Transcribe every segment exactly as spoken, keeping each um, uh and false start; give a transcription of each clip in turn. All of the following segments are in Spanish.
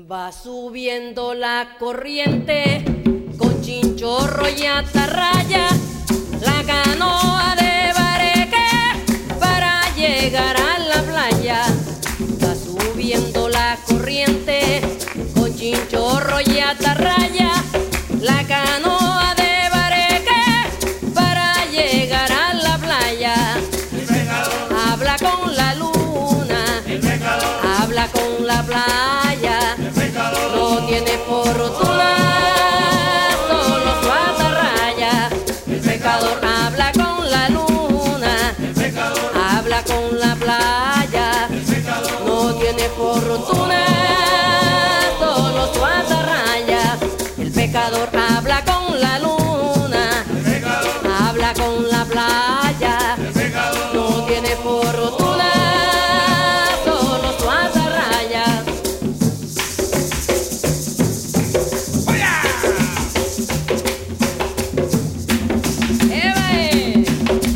Va subiendo la corriente con chinchorro y atarraya, la canoa de bareque para llegar a la playa. Va subiendo la corriente con chinchorro y atarraya, la canoa de bareque para llegar a la playa. El pescador habla con la luna, el pescador habla con la playa, el pescador no tiene fortuna, solo su atarraya. El pescador habla con la luna, el pescador habla con la playa, el pescador no tiene fortuna, solo su atarraya. El pescador habla con la luna, el pescador habla con la playa, el pescador no tiene fortuna, solo su atarraya. ¡Eve!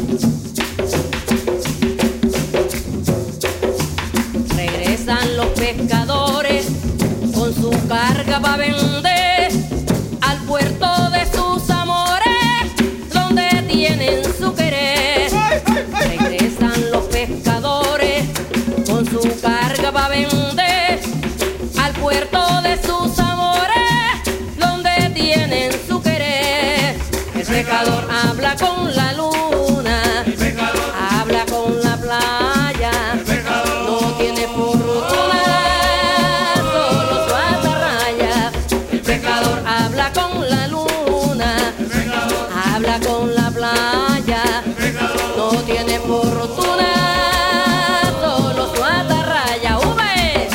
Regresan los pescadores con su carga para vender al puerto de sus amores, donde tienen su querer. Regresan los pescadores con su carga para vender al puerto de sus amores, donde tienen su querer. El pescador habla con la luna, el pescador habla con la playa, el pescador no tiene fortuna, solo su atarraya. El pescador habla con la luna, el pescador habla con la playa, el pescador no tiene fortuna, solo su atarraya. ¡Ube!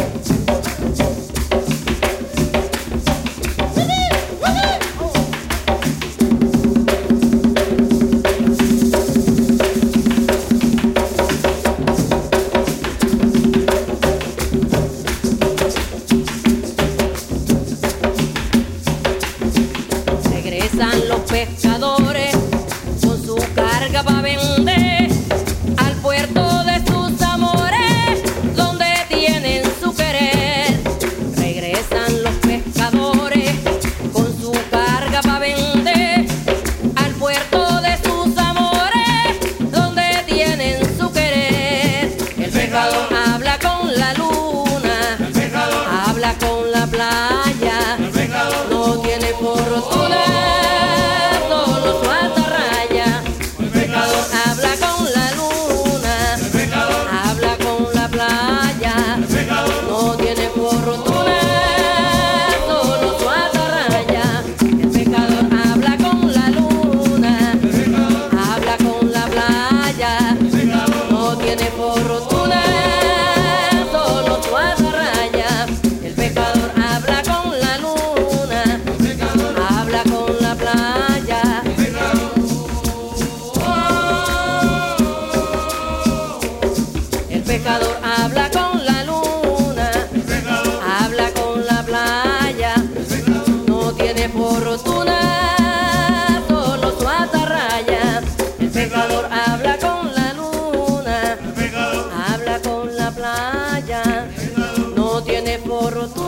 Regresan los pescadores con su carga para vender al puerto de sus amores, donde tienen su querer. Regresan los pescadores con su carga para vender al puerto de sus amores, donde tienen su querer. El pescador habla con la luna, el pescador habla con la playa, el pescador no tiene fortuna, solo su atarraya. el pescador Habla con la luna, el pescador habla con la playa, el pescador no tiene fortuna, solo su atarraya. El pescador habla con la luna, el pescador habla con la playa, el pescador no tiene fortuna, solo su atarraya. El pescador habla con la luna, el pescador habla con la playa, el pescador el pescador habla con la luna, el pescador habla con la playa, no tiene fortuna, solo su atarraya. El pescador habla con la luna, el pescador habla con la playa, no tiene fortuna.